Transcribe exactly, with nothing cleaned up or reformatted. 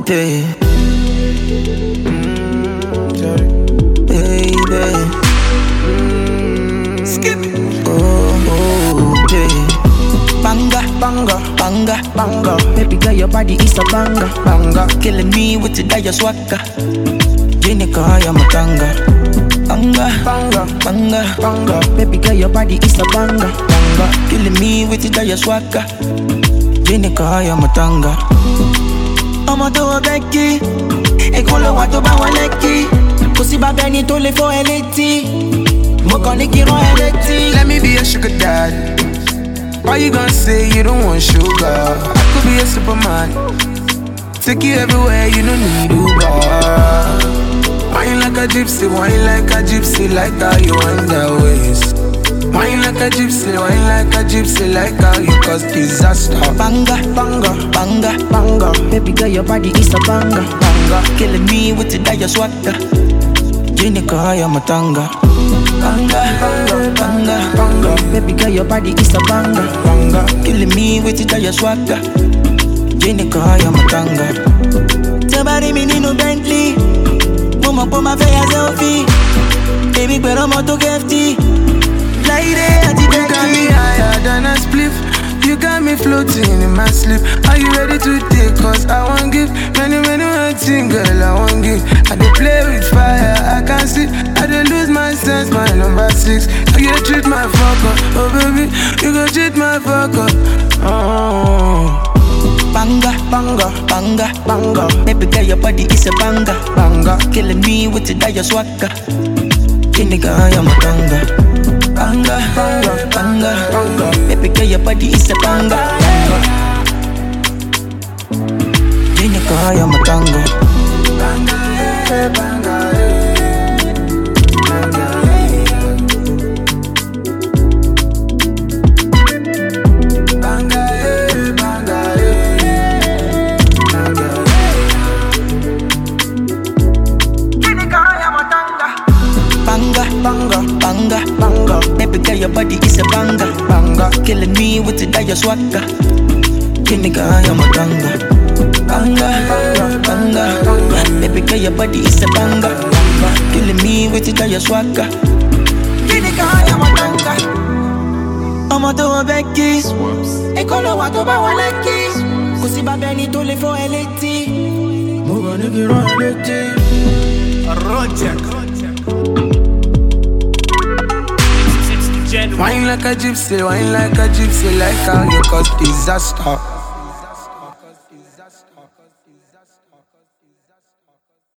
baby. Baby. Skip. Oh, oh, baby. Banga, banga, banga, banga. Baby girl, your body is a banga, banga. Killing me with the dire swagger. Jenica, I'm a tanga. Banga, banga, banga, banga. Baby girl, your body is a banga, banga. Killing me with the dire swagger. Jenica, I'm a tanga. I'm a do a Becky. E con lo guato ba wa lekki. Così va bene to le fo eletti. Mo con le kiro eletti. Let me be a sugar daddy. Why you gonna say you don't want sugar? I could be a superman. Take you everywhere, you don't need Uber. Wine like a gypsy, wine like a gypsy, like how you wind that waist. Wine like a gypsy, wine like a gypsy, like how you cause disaster. Banga, banga, banga, banga. Baby girl, your body is a banga, banga. Killing me with the dire swagger. Jenica, I'm a tanga. Banga, banga, banga, banga. Baby girl, your body is a banga, banga. Killing me with the dire swagger. Jenica, I'm a tanga. Somebody me need no Bentley. Mama put my face as selfie. Baby, pero I'm auto hefty. Lady, I you got me higher than a spliff. You got me floating in my sleep. Are you ready to take? Cause I won't give many, many one thing, girl, I won't give. I dey play with fire, I can't see. I dey lose my sense, my number six. You go treat my fuck up, oh baby. You go treat my fuck up, oh. Banga, banga, banga, banga. Baby girl, your body is a banga, banga. Killing me with the dire swagger. Jenica, I'm a tanga. Banga, banga, banga, banga. Baby girl, your body is a banga, banga. Jenica, I'm a tanga. Banga, yeah, banga, yeah. Banga, yeah. Banga, yeah, banga, yeah. Banga, yeah. Jenica, I'm a tanga. Banga, banga, banga, banga. Baby girl, your body is a banga, banga. Killing me with the dire swagger. Jenica, I'm a tanga. Banga, banga, banga, banga. Baby girl, your body is a banga, banga. Killing me with the dire swagger. Jenica, I'm a tanga. I'm a do a Becky. E con lo guato ba wa lekki. Così va bene to le fo eletti. Mo con le kiro eletti. Roger. Wine like a gypsy, wine like a gypsy, like how you cause disaster.